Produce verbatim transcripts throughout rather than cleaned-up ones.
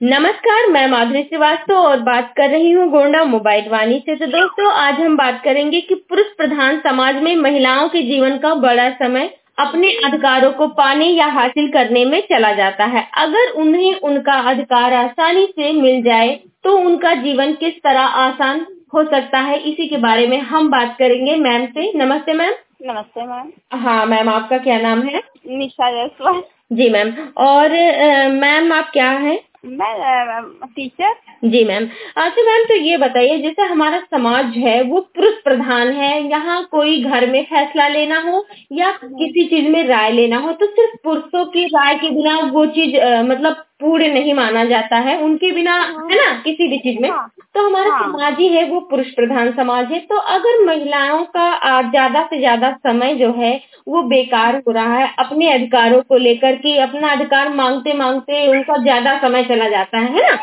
नमस्कार, मैं माधुरी श्रीवास्तव और बात कर रही हूँ गोंडा मोबाइल वाणी से। तो दोस्तों, आज हम बात करेंगे कि पुरुष प्रधान समाज में महिलाओं के जीवन का बड़ा समय अपने अधिकारों को पाने या हासिल करने में चला जाता है। अगर उन्हें उनका अधिकार आसानी से मिल जाए तो उनका जीवन किस तरह आसान हो सकता है, इसी के बारे में हम बात करेंगे मैम से। नमस्ते मैम। नमस्ते मैम। हाँ मैम, आपका क्या नाम है? निशा जायसवाल। जी मैम। और अ, मैम आप क्या हैं? मैं टीचर। जी मैम। अच्छा मैम, तो ये बताइए, जैसे हमारा समाज है वो पुरुष प्रधान है, यहाँ कोई घर में फैसला लेना हो या किसी चीज में राय लेना हो तो सिर्फ पुरुषों की राय के बिना वो चीज अ, मतलब पूर्ण नहीं माना जाता है, उनके बिना, है ना, किसी भी चीज में। हाँ तो हमारा हाँ समाज ही है वो पुरुष प्रधान समाज है। तो अगर महिलाओं का आ, ज्यादा से ज्यादा समय जो है वो बेकार हो रहा है अपने अधिकारों को लेकर, कि अपना अधिकार मांगते मांगते उनका ज्यादा समय चला जाता है है ना।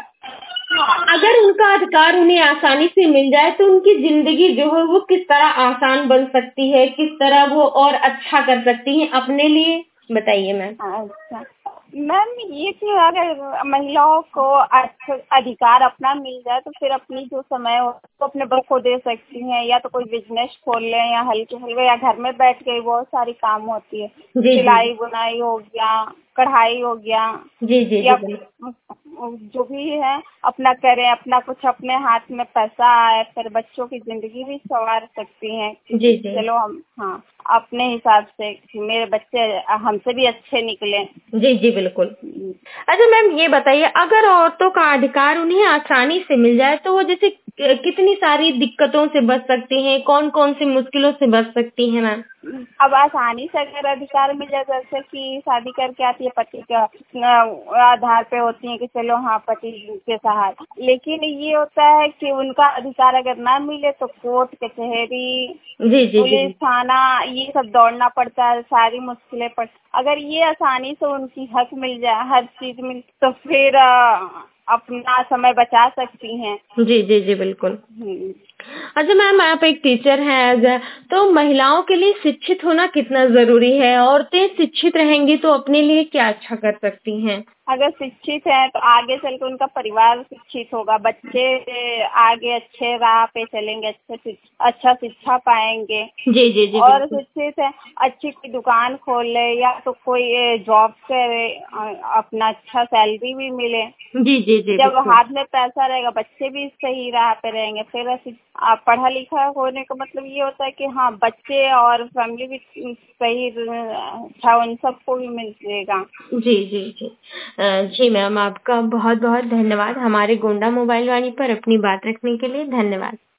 अगर उनका अधिकार उन्हें आसानी से मिल जाए तो उनकी जिंदगी जो है वो किस तरह आसान बन सकती है, किस तरह वो और अच्छा कर सकती हैं अपने लिए, बताइए मैम। अच्छा मैम, ये कि अगर महिलाओं को अच्छा अधिकार अपना मिल जाए तो फिर अपनी जो समय हो तो अपने बल को दे सकती हैं, या तो कोई बिजनेस खोल लें या हल्के हल्के, या घर में बैठ के बहुत सारी काम होती है। जी जी सिलाई बुनाई हो गया, कढ़ाई हो गया, जी जी जी या बिल्कुल। जो भी है अपना करें, अपना कुछ अपने हाथ में पैसा आए, फिर बच्चों की जिंदगी भी संवार सकती हैं कि जी जी चलो हम, हाँ, अपने हिसाब से कि मेरे बच्चे हमसे भी अच्छे निकले। जी जी बिल्कुल। अच्छा मैम, ये बताइए, अगर औरतों का अधिकार उन्हें आसानी से मिल जाए तो वो जैसे कि- कितनी सारी दिक्कतों से बच सकती हैं, कौन कौन सी मुश्किलों से बच सकती हैं मैम? अब आसानी से अगर अधिकार मिल जाए, जैसे कि शादी करके आती है पति का अ, आधार पे होती है कि चलो हाँ पति के सहारे, लेकिन ये होता है कि उनका अधिकार अगर ना मिले तो कोर्ट कचहरी, जी जी जी पुलिस थाना, ये सब दौड़ना पड़ता है, सारी मुश्किलें पड़। अगर ये आसानी से उनकी हक मिल जाए, हर चीज मिल, तो फिर अ, अपना समय बचा सकती हैं। जी जी जी बिल्कुल। हम्म। अच्छा मैम, आप एक टीचर हैं एज अ, तो महिलाओं के लिए शिक्षित होना कितना जरूरी है? औरतें शिक्षित रहेंगी तो अपने लिए क्या अच्छा कर सकती हैं? अगर शिक्षित है तो आगे चल के उनका परिवार शिक्षित होगा, बच्चे आगे अच्छे राह पे चलेंगे, अच्छे शिक्ष- अच्छा शिक्षा पाएंगे। जी जी जी और बिल्कुल। शिक्षित है, अच्छी कोई दुकान खोल ले या तो कोई जॉब करे, अ, अपना अच्छा सैलरी भी मिले। जी जी जी जब बिल्कुल। हाथ में पैसा रहेगा बच्चे भी सही राह पे रहेंगे। फिर ऐसे- आ, पढ़ा लिखा होने का मतलब ये होता है कि हाँ बच्चे और फैमिली भी सही, अच्छा उन सबको भी मिलेगा। जी जी जी अ, जी मैम, आपका बहुत बहुत धन्यवाद हमारे गोंडा मोबाइल वाणी पर अपनी बात रखने के लिए। धन्यवाद।